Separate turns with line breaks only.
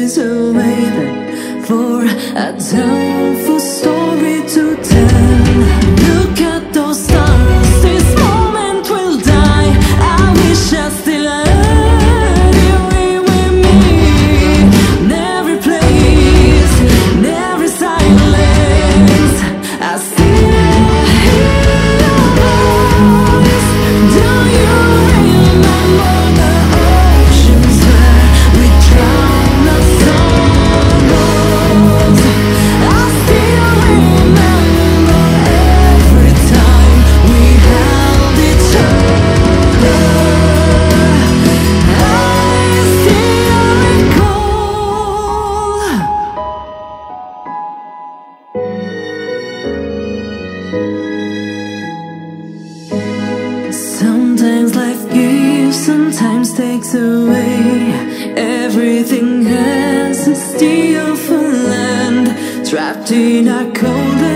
days away for a doubtful story to tell. Look at those stars, this moment will die. I wish I still had you here with me. In every place, in every silence, I still hear your voice. Do you remember the oceans where we drowned our sorrows? I still remember every time we held each other. I still recall. Sometimes life gives, sometimes takes away. Everything has a steel for land, trapped in a cold